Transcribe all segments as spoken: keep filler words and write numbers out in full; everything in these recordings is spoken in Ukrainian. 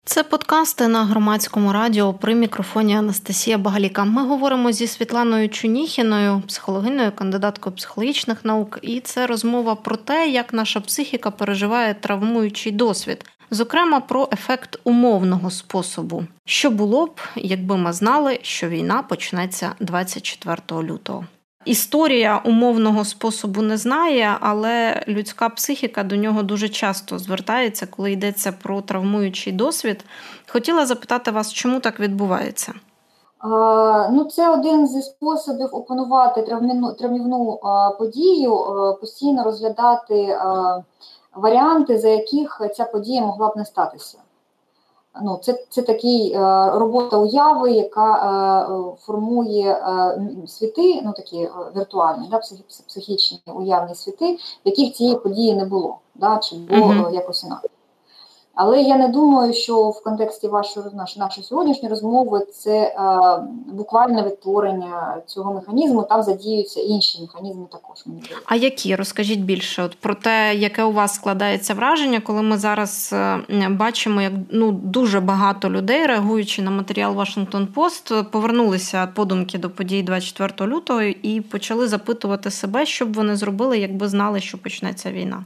Це подкасти на Громадському радіо, при мікрофоні Анастасія Багаліка. Ми говоримо зі Світланою Чуніхіною, психологиною, кандидаткою психологічних наук. І це розмова про те, як наша психіка переживає травмуючий досвід. Зокрема, про ефект умовного способу. Що було б, якби ми знали, що війна почнеться двадцять четвертого лютого. Історія умовного способу не знає, але людська психіка до нього дуже часто звертається, коли йдеться про травмуючий досвід. Хотіла запитати вас, чому так відбувається? А, ну, це один зі способів опанувати травмівну, травмівну а, подію, а, постійно розглядати а, варіанти, за яких ця подія могла б не статися. Ну, це, це такий е, робота уяви, яка е, формує е, світи, ну такі е, віртуальні, да, психі, психічні уявні світи, в яких цієї події не було, да, чи було uh-huh. якось інакше. Але я не думаю, що в контексті вашої нашої сьогоднішньої розмови це е, буквальне відтворення цього механізму, там задіються інші механізми також. А які? Розкажіть більше от про те, яке у вас складається враження, коли ми зараз бачимо, як ну, дуже багато людей, реагуючи на матеріал Washington Post, повернулися подумки до подій двадцять четвертого лютого і почали запитувати себе, що б вони зробили, якби знали, що почнеться війна.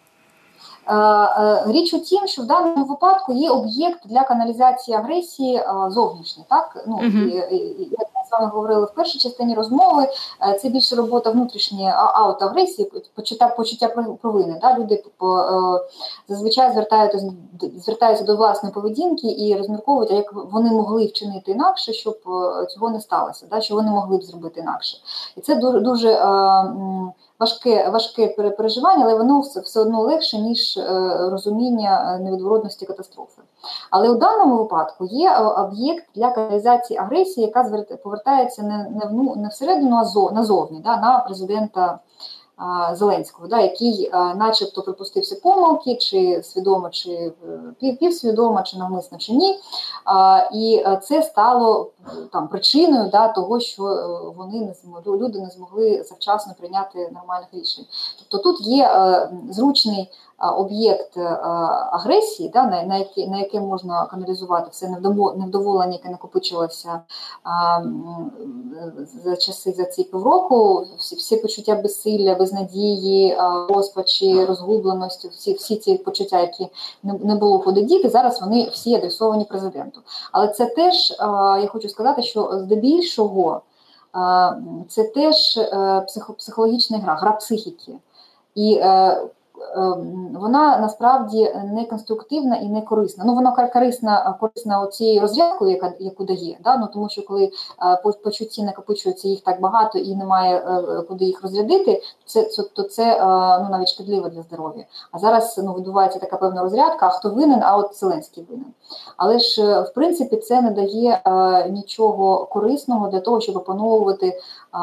Річ у тім, що в даному випадку є об'єкт для каналізації агресії зовнішній. Так? Ну, uh-huh. і, і, як ми з вами говорили в першій частині розмови, це більше робота внутрішньої аутоагресії, почуття, почуття провини. Да? Люди по, зазвичай звертаються, звертаються до власної поведінки і розмірковують, як вони могли вчинити інакше, щоб цього не сталося, да? Що вони могли б зробити інакше. І це дуже, дуже Важке, важке переживання, але воно все, все одно легше, ніж е, розуміння невідворотності катастрофи. Але у даному випадку є об'єкт для каналізації агресії, яка зверт, повертається не, не, в, не всередину, а зо, назовні, да, на президента а, Зеленського, да, який а, начебто припустився помилки, чи свідомо, чи пів, півсвідомо, чи навмисно, чи ні. А, і це стало там причиною, да, того, що вони не змогли, люди не змогли завчасно прийняти нормальних рішень. Тобто тут є е, зручний е, об'єкт е, агресії, да, на, на, яке, на яке можна каналізувати все невдоволення, яке накопичилося е, за часи, за ці півроку, всі, всі почуття безсилля, безнадії, е, розпачі, розгубленості, всі, всі ці почуття, які не, не було куди діти, зараз вони всі адресовані президенту. Але це теж, е, я хочу сказати, що здебільшого це теж психологічна гра, гра психіки. І вона насправді не конструктивна і не корисна. Ну, вона корисна, корисна цією розрядкою, яка, яку дає, да? Ну, тому що коли почутті накопичуються, їх так багато і немає куди їх розрядити, це, то це ну, навіть шкідливо для здоров'я. А зараз ну, відбувається така певна розрядка, а хто винен, а от Зеленський винен. Але ж, в принципі, це не дає нічого корисного для того, щоб опановувати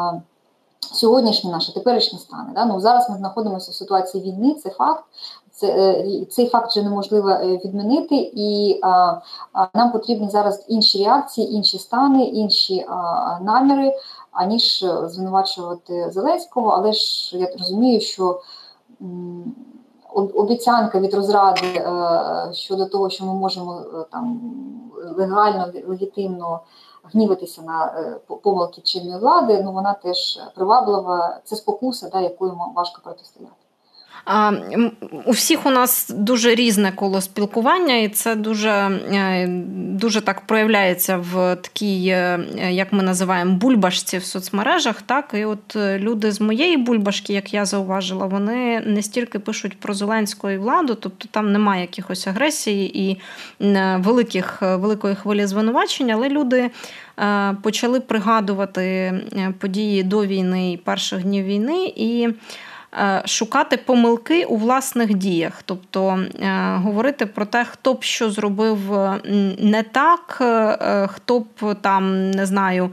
сьогоднішні наші теперішні стани. Да? Ну, зараз ми знаходимося в ситуації війни, це факт. Це, цей факт вже неможливо відмінити, і а, а, нам потрібні зараз інші реакції, інші стани, інші а, наміри, аніж звинувачувати Зеленського. Але ж я розумію, що м, обіцянка від розради а, щодо того, що ми можемо там легально, легітимно гніватися на помилки чинної влади, ну вона теж приваблива, це спокуса, да, якою важко протистояти. А, у всіх у нас дуже різне коло спілкування, і це дуже, дуже так проявляється в такій, як ми називаємо, бульбашці в соцмережах. Так? І от люди з моєї бульбашки, як я зауважила, вони не стільки пишуть про Зеленського і владу, тобто там немає якихось агресії і великих, великої хвилі звинувачень, але люди почали пригадувати події до війни і перших днів війни і шукати помилки у власних діях, тобто е, говорити про те, хто б що зробив не так, е, хто б там, не знаю,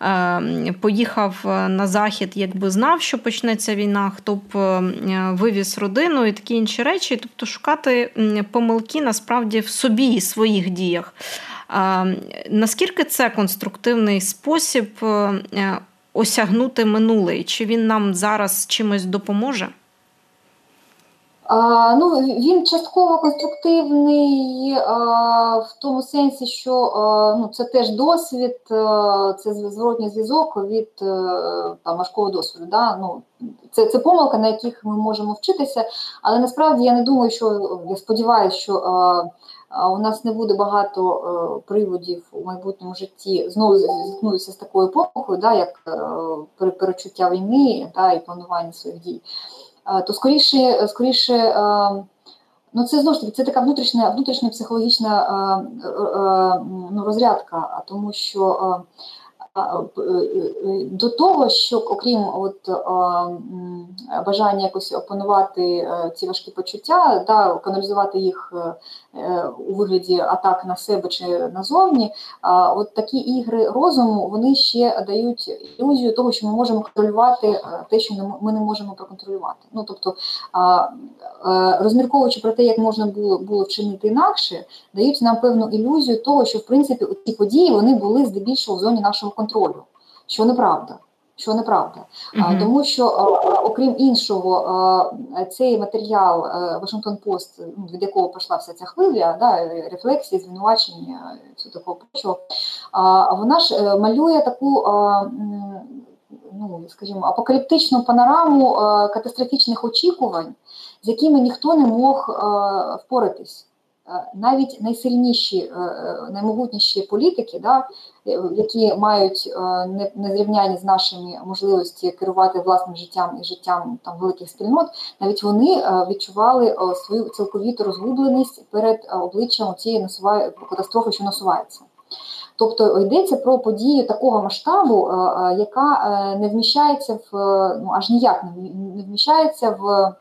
е, поїхав на захід, якби знав, що почнеться війна, хто б е, вивіз родину і такі інші речі, тобто шукати помилки насправді в собі і своїх діях. Е, наскільки це конструктивний спосіб е, осягнути минуле? Чи він нам зараз чимось допоможе? А, ну, він частково конструктивний а, в тому сенсі, що а, ну, це теж досвід, а, це зворотній зв'язок від а, там, важкого досвіду. Да? Ну, це, це помилка, на яких ми можемо вчитися, але насправді я не думаю, що, я сподіваюся, що а, а, у нас не буде багато а, приводів у майбутньому житті знову зіткнутися з такою помилкою, да, як а, перечуття війни, да, і планування своїх дій. То скоріше, скоріше, ну це знову ж таки, це така внутрішня, внутрішня психологічна ну, розрядка, тому що до того, що окрім от, бажання якось опанувати ці важкі почуття, да, каналізувати їх у вигляді атак на себе чи назовні, от такі ігри розуму, вони ще дають ілюзію того, що ми можемо контролювати те, що ми не можемо проконтролювати. Ну, тобто, розмірковуючи про те, як можна було, було вчинити інакше, дають нам певну ілюзію того, що, в принципі, ці події, вони були здебільшого в зоні нашого контролю, що неправда. Що неправда. Mm-hmm. Тому що, окрім іншого, цей матеріал Вашингтон-Пост, від якого пішла вся ця хвиля, да, рефлексії, звинувачення, все такого прочого, вона ж малює таку, ну, скажімо, апокаліптичну панораму катастрофічних очікувань, з якими ніхто не мог впоратись. Навіть найсильніші, наймогутніші політики, да, які мають незрівняні з нашими можливості керувати власним життям і життям там, великих спільнот, навіть вони відчували свою цілковіту розгубленість перед обличчям цієї катастрофи, що насувається. Тобто йдеться про подію такого масштабу, яка не вміщається в, ну, аж ніяк не вміщається в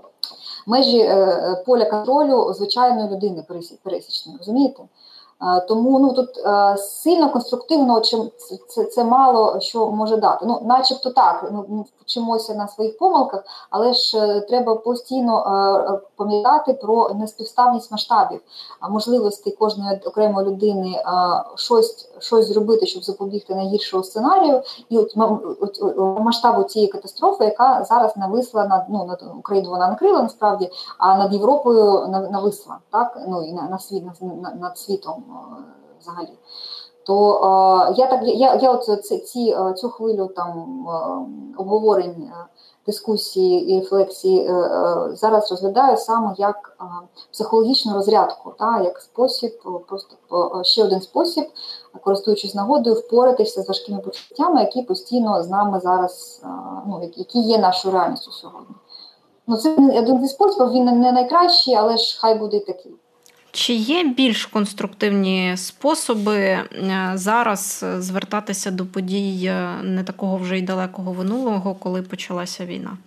межі е, поля контролю звичайної людини пересічної, розумієте? Е, тому ну, тут е, сильно конструктивно чим, це, це мало що може дати. Ну, начебто так, ну, вчимося на своїх помилках, але ж е, треба постійно е, пам'ятати про неспівставність масштабів, а можливості кожної окремої людини е, щось, щось зробити, щоб запобігти найгіршого сценарію, і от, от, от масштабу цієї катастрофи, яка зараз нависла над, ну, над Україною, вона накрила насправді, а над Європою нависла, так, ну і на, на світ, над, над світом взагалі. То е, я так я, я от ці, ці, цю хвилю там е, обговорень, дискусії і рефлексії е, е, зараз розглядаю саме як е, психологічну розрядку, та, як спосіб, просто е, ще один спосіб, користуючись нагодою, впоратися з важкими почуттями, які постійно з нами зараз, е, ну, які є нашою реальністю сьогодні. Ну, це один зі способів, він не найкращий, але ж хай буде і такий. Чи є більш конструктивні способи зараз звертатися до подій не такого вже й далекого минулого, коли почалася війна?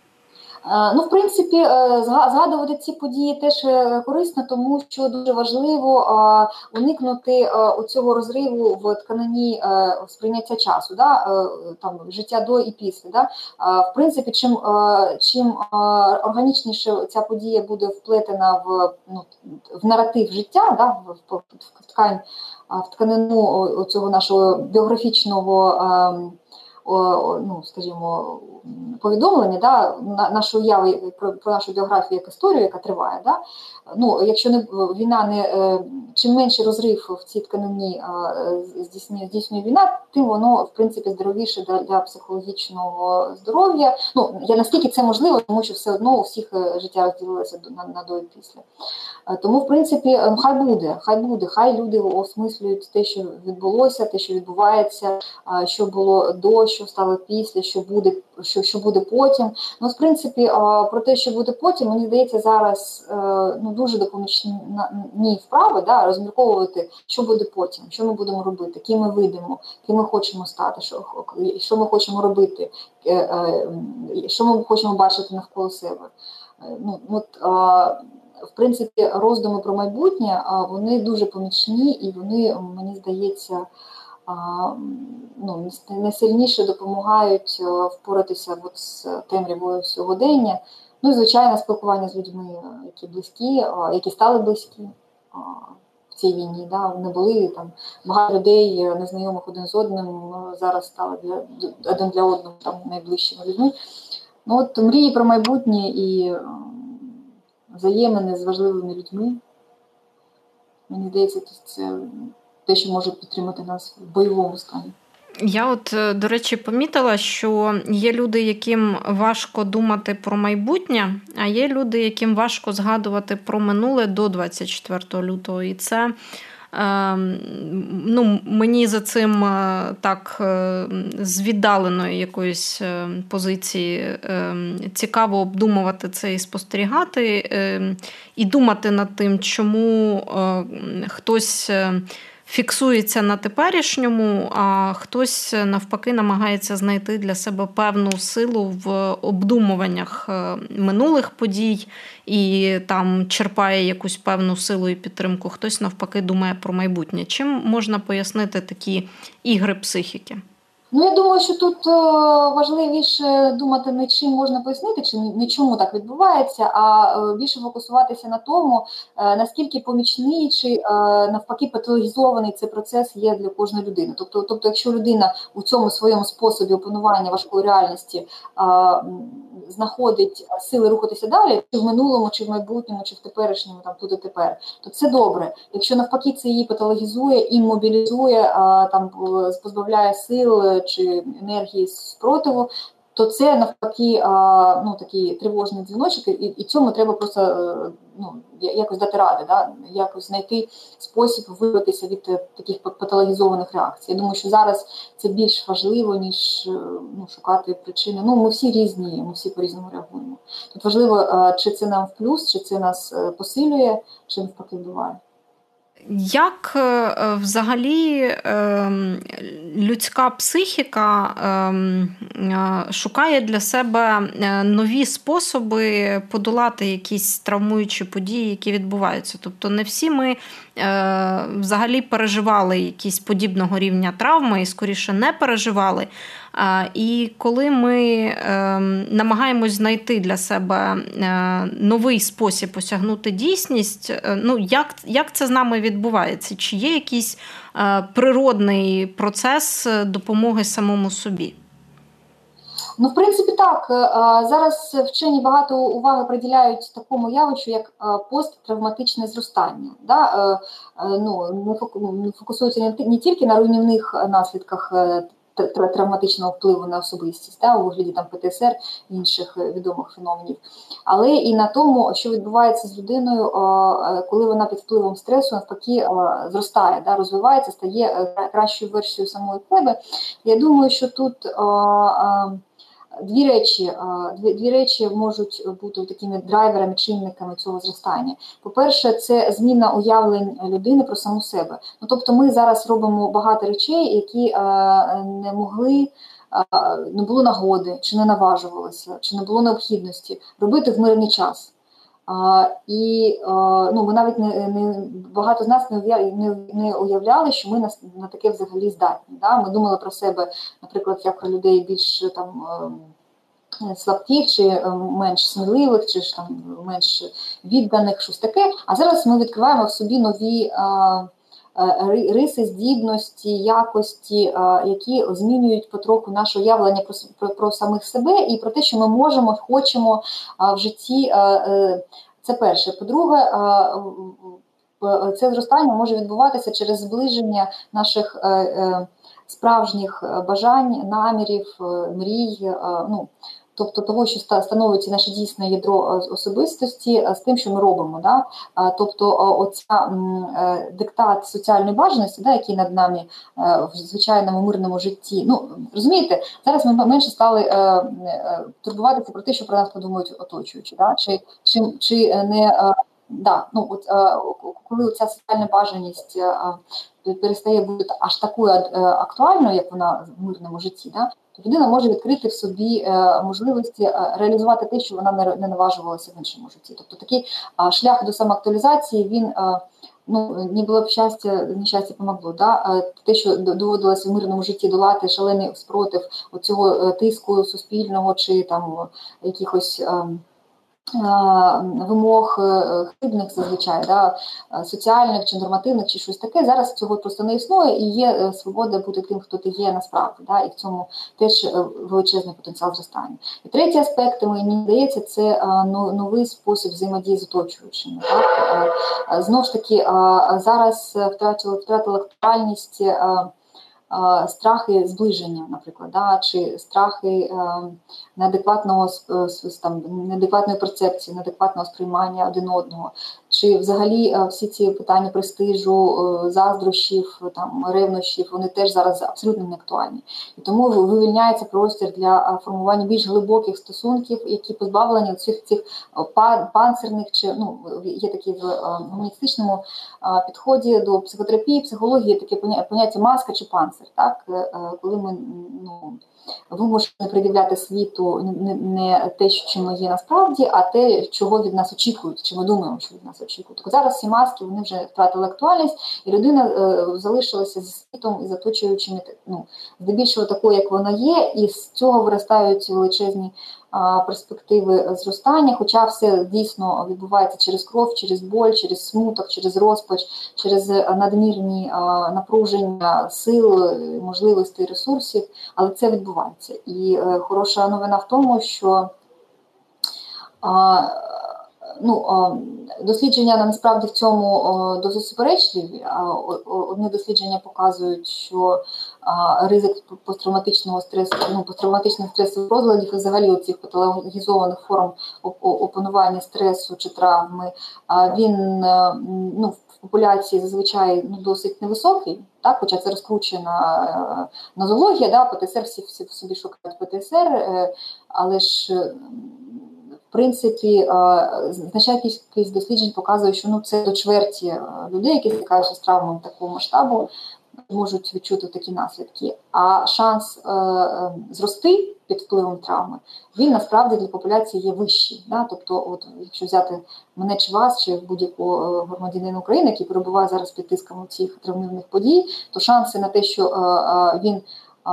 Ну, в принципі, згадувати ці події теж корисно, тому що дуже важливо уникнути оцього розриву в тканині сприйняття часу, да? Там, життя до і після. Да? В принципі, чим, чим органічніше ця подія буде вплетена в, ну, в наратив життя, да? в, в, в, ткань, в тканину цього нашого біографічного, ну, скажімо, повідомлення, да, нашої уяви про, про нашу біографію як історію, яка триває. Да? Ну, якщо не, війна не, чим менше розрив в цій тканині здійснює, здійснює війна, тим воно, в принципі, здоровіше для, для психологічного здоров'я. Ну, я наскільки це можливо, тому що все одно у всіх життя розділилося на, на до і після. Тому, в принципі, ну, хай буде, хай буде, хай люди осмислюють те, що відбулося, те, що відбувається, що було до, що стало після, що буде, що, що буде потім. Ну, в принципі, про те, що буде потім, мені здається, зараз ну, дуже допомічні вправи, да, розмірковувати, що буде потім, що ми будемо робити, ким ми вийдемо, ким ми хочемо стати, що, що ми хочемо робити, що ми хочемо бачити навколо себе. Ну, от, в принципі, роздуми про майбутнє, вони дуже помічні і вони, мені здається, ну, найсильніше допомагають впоратися от з темрявою сьогодення. Ну і, звичайно, спілкування з людьми, які близькі, які стали близькі в цій війні. Да? Не були там багато людей, незнайомих один з одним, зараз стали для, один для одного там, найближчими людьми. Ну, от мрії про майбутнє і взаємини з важливими людьми. Мені здається, це те, що може підтримати нас в бойовому стані. Я от, до речі, помітила, що є люди, яким важко думати про майбутнє, а є люди, яким важко згадувати про минуле до двадцять четвертого лютого. І це, ну, мені за цим так з віддаленої якоїсь позиції цікаво обдумувати це і спостерігати, і думати над тим, чому хтось фіксується на теперішньому, а хтось навпаки намагається знайти для себе певну силу в обдумуваннях минулих подій і там черпає якусь певну силу і підтримку. Хтось навпаки думає про майбутнє. Чим можна пояснити такі ігри психіки? Ну, я думаю, що тут важливіше думати, не чим можна пояснити, чи не чому так відбувається, а більше фокусуватися на тому, наскільки помічний чи навпаки патологізований цей процес є для кожної людини. Тобто, тобто якщо людина у цьому своєму способі опанування важкої реальності знаходить сили рухатися далі, чи в минулому, чи в майбутньому, чи в теперішньому, там тут і тепер, то це добре. Якщо навпаки це її патологізує, іммобілізує, там позбавляє сил чи енергії спротиву, то це навпаки ну, такий тривожний дзвіночок, і, і цьому треба просто ну, якось дати ради, да? Якось знайти спосіб вибратися від таких патологізованих реакцій. Я думаю, що зараз це більш важливо, ніж ну, шукати причини. Ну, ми всі різні, ми всі по-різному реагуємо. Тут важливо, чи це нам в плюс, чи це нас посилює, чи навпаки вбиває. Як взагалі людська психіка шукає для себе нові способи подолати якісь травмуючі події, які відбуваються? Тобто не всі ми взагалі переживали якісь подібного рівня травми і скоріше не переживали. І коли ми намагаємось знайти для себе новий спосіб осягнути дійсність, ну, як, як це з нами відбувається? Чи є якийсь природний процес допомоги самому собі? Ну, в принципі, так. Зараз вчені багато уваги приділяють такому явищу, як посттравматичне зростання. Да? Ну, не фокусуються не тільки на руйнівних наслідках травматичного впливу на особистість, да, у вигляді там Пе Те Ес Ер і інших відомих феноменів, але і на тому, що відбувається з людиною, коли вона під впливом стресу навпаки зростає, да, розвивається, стає кращою версією самої себе. Я думаю, що тут Дві речі, дві, дві речі можуть бути такими драйверами, чинниками цього зростання. По-перше, це зміна уявлень людини про саму себе. Ну, тобто ми зараз робимо багато речей, які е, не могли, е, не було нагоди, чи не наважувалися, чи не було необхідності робити в мирний час. А, і а, ну, ми навіть не, не багато з нас не уявляли, не, не уявляли, що ми на, на таке взагалі здатні. Да? Ми думали про себе, наприклад, як про людей більш там слабких, чи менш сміливих, чи ж там менш відданих, щось таке. А зараз ми відкриваємо в собі нові а, риси, здібності, якості, які змінюють потроху наше уявлення про, про, про самих себе і про те, що ми можемо, хочемо в житті. Це перше. По-друге, це зростання може відбуватися через зближення наших справжніх бажань, намірів, мрій, ну, тобто того, що становиться наше дійсне ядро особистості з тим, що ми робимо. Да? Тобто оця диктат соціальної бажаності, да, який над нами в звичайному мирному житті. Ну, розумієте, зараз ми менше стали турбуватися про те, що про нас подумають оточуючі. Да? Чи, чи, чи не... Да, ну, от, коли ця соціальна бажаність перестає бути аж такою актуальною, як вона в мирному житті, да, то людина може відкрити в собі можливості реалізувати те, що вона не наважувалася в іншому житті. Тобто такий шлях до самоактуалізації, він, ну, не було б щастя, нещастя помогло. Да? Те, що доводилося в мирному житті долати шалений спротив цього тиску суспільного чи там якихось вимог хибних зазвичай, да, соціальних чи нормативних, чи щось таке. Зараз цього просто не існує, і є свобода бути тим, хто ти є насправді. Да, і в цьому теж величезний потенціал зростання. І третій аспект, мені здається, це новий спосіб взаємодії з оточуючими. Так. Знову ж таки, зараз втратила, втратила актуальність страхи зближення, наприклад, да, чи страхи неадекватного, там, неадекватної перцепції, неадекватного сприймання один одного, чи взагалі всі ці питання престижу, заздрощів, там, ревнощів, вони теж зараз абсолютно не актуальні. І тому вивільняється простір для формування більш глибоких стосунків, які позбавлені цих цих панцирних, чи ну, є такі в гуманістичному підході до психотерапії, психології, є таке поняття маска чи панцир, так, коли ми, ну, вимушені пред'являти світу не, не те, що ми є насправді, а те, чого від нас очікують, чи ми думаємо, що від нас очікують. Так зараз ці маски, вони вже втратили актуальність, і людина е, залишилася зі світом і з оточуючими, ну, здебільшого такою, як вона є, і з цього виростають величезні а, перспективи зростання, хоча все дійсно відбувається через кров, через боль, через смуток, через розпач, через надмірні а, напруження сил, можливостей, ресурсів, але це відбувається. І е, хороша новина в тому, що а, ну, а, дослідження насправді в цьому а, досить суперечливі. А, одні дослідження показують, що а, ризик посттравматичного стресу, ну, посттравматичних стресових розладів і взагалі оцих патологізованих форм опанування стресу чи травми, а, він а, ну, в популяції зазвичай ну, досить невисокий, так, хоча це розкручена нозологія, да, ПТСР, всі, всі в собі шукають ПТСР, але ж в принципі значна кількість досліджень показує, що ну, це до чверті людей, які стикаються з травмами такого масштабу, можуть відчути такі наслідки. А шанс е, е, зрости під впливом травми, він насправді для популяції є вищий. Да? Тобто, от, якщо взяти мене чи вас, чи будь-якого громадянина України, який перебуває зараз під тиском цих травмівних подій, то шанси на те, що е, е, він е,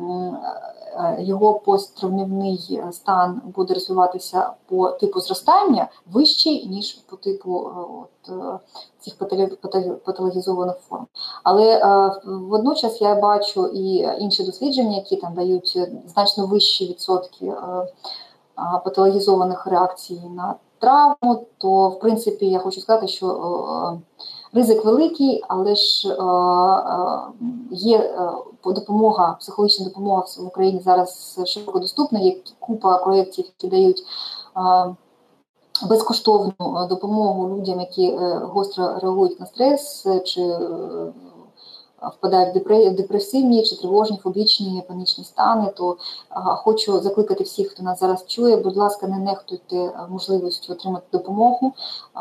е, його посттравмівний стан буде розвиватися по типу зростання вищий, ніж по типу от, цих патологізованих форм. Але е, водночас я бачу і інші дослідження, які там дають значно вищі відсотки е, патологізованих реакцій на травму, то, в принципі, я хочу сказати, що е, ризик великий, але ж е, е, є е, допомога, психологічна допомога в Україні зараз широко доступна, є купа проєктів, які дають е, безкоштовну допомогу людям, які гостро реагують на стрес, чи впадають в депресивні, чи тривожні, фобічні, панічні стани, то хочу закликати всіх, хто нас зараз чує, будь ласка, не нехтуйте можливістю отримати допомогу.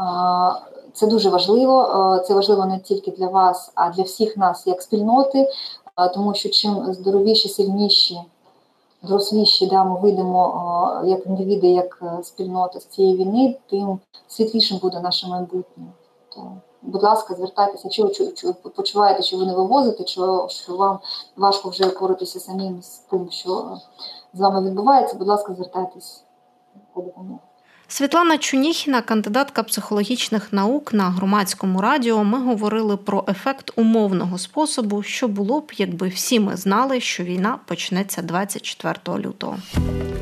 Це дуже важливо, це важливо не тільки для вас, а для всіх нас як спільноти, тому що чим здоровіші, сильніші, доросліші, да, ми вийдемо як індивіди, як спільнота з цієї війни, тим світлішим буде наше майбутнє. То, будь ласка, звертайтеся, якщо ви почуваєте, що ви не вивозите, що, що вам важко вже боротися самим з тим, що з вами відбувається, будь ласка, звертайтесь по допомогу. Світлана Чуніхіна, кандидатка психологічних наук, на Громадському радіо. Ми говорили про ефект умовного способу, що було б, якби всі ми знали, що війна почнеться двадцять четвертого лютого.